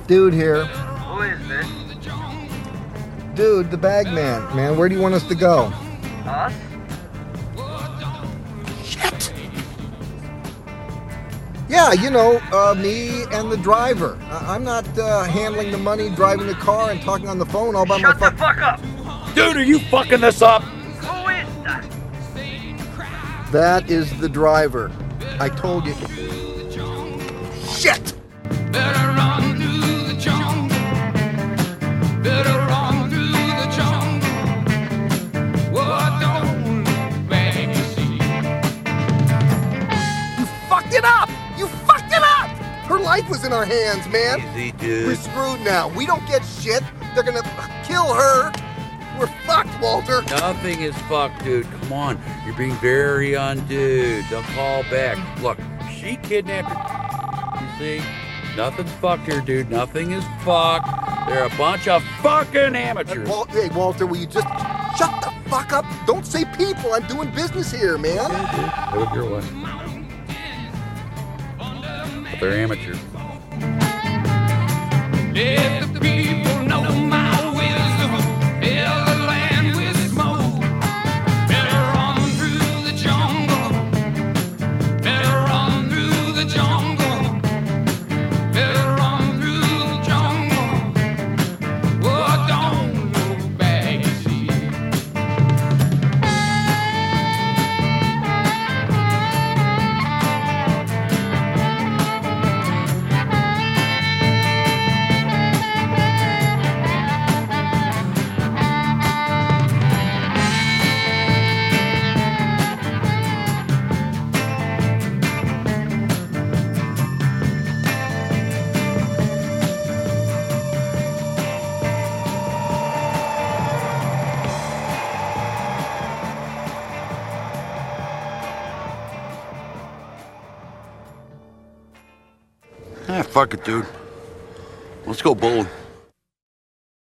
Dude here. Who is this? Dude, the bag man. Man, where do you want us to go? Us? Shit! Yeah, you know, me and the driver. I'm not handling the money, driving the car, and talking on the phone all by Shut the myself. fuck up! Dude, are you fucking this up? Who is that? That is the driver. I told you. Shit! Better run through the jungle. Better run through the jungle. What don't look back, you see. You fucked it up! You fucked it up! Her life was in our hands, man. Easy, We're dude. screwed now. We don't get shit. They're gonna kill her. We're fucked, Walter. Nothing is fucked, dude. Come on. You're being very undude. Don't call back. Look, she kidnapped her. You see? Nothing's fucked here, dude. Nothing is fucked. They're a bunch of fucking amateurs. Hey, Walter, will you just shut the fuck up? Don't say people. I'm doing business here, man. Yeah, dude. Do it your way. But they're amateurs. Let the people know my wisdom. Fill the land with smoke. Better run through the jungle. Better run through the jungle. Better run through the jungle. What don't look back, you see. Ah, fuck it, dude. Let's go bowling.